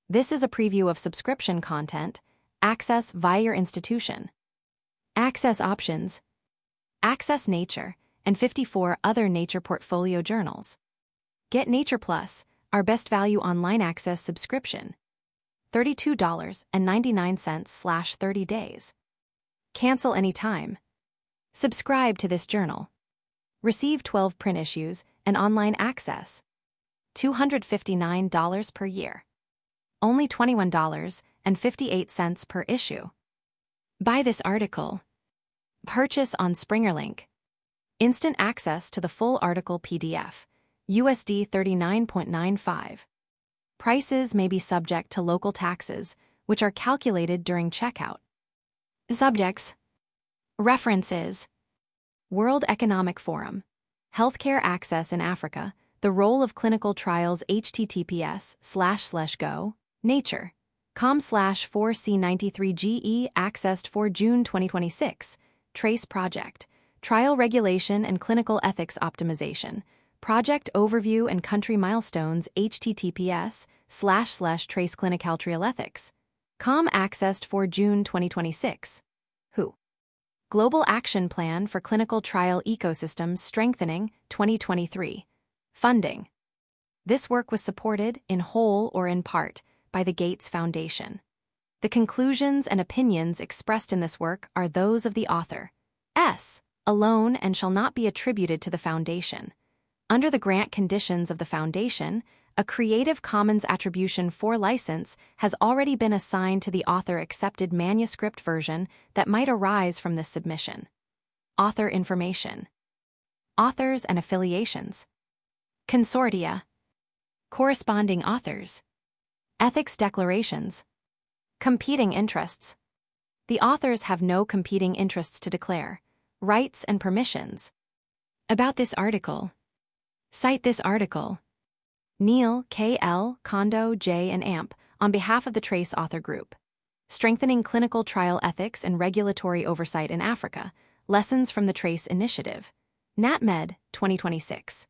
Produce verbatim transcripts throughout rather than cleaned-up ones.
This is a preview of subscription content. Access via your institution. Access options. Access Nature and fifty-four other Nature portfolio journals. Get Nature Plus, our best value online access subscription. thirty-two dollars and ninety-nine cents slash thirty days. Cancel anytime. Subscribe to this journal. Receive twelve print issues and online access. two hundred fifty-nine dollars per year. Only twenty-one dollars and fifty-eight cents per issue. Buy this article. Purchase on SpringerLink. Instant access to the full article P D F. U S D thirty-nine ninety-five. Prices may be subject to local taxes, which are calculated during checkout. Subjects. References. World Economic Forum. Healthcare Access in Africa. The Role of Clinical Trials https slash slash go. Nature. com slash four C ninety-three G E accessed for June twenty twenty-six. Trace Project. Trial Regulation and Clinical Ethics Optimization. Project Overview and Country Milestones https slash slash trace clinical trial ethics. Com accessed for June twenty twenty-six. W H O. Global Action Plan for Clinical Trial Ecosystems Strengthening twenty twenty-three. Funding. This work was supported, in whole or in part, by the Gates Foundation. The conclusions and opinions expressed in this work are those of the author, S, alone and shall not be attributed to the Foundation. Under the grant conditions of the Foundation, a Creative Commons Attribution four license has already been assigned to the author-accepted manuscript version that might arise from this submission. Author information. Authors and affiliations. Consortia. Corresponding authors. Ethics declarations. Competing interests. The authors have no competing interests to declare. Rights and permissions. About this article. Cite this article. Neil, K L, Kondo, J, and A M P, on behalf of the Trace Author Group. Strengthening Clinical Trial Ethics and Regulatory Oversight in Africa. Lessons from the Trace Initiative. NatMed, twenty twenty-six.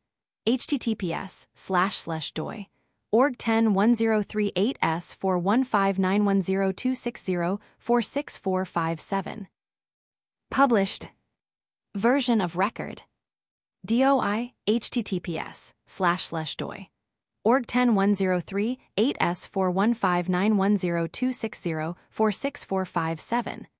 https slash slash doi. org ten one zero three eight S four one five nine one zero two six zero four six four five seven. Published. Version of record. D O I, https slash slash doi. org ten one zero three eight S four one five nine one zero two six zero four six four five seven.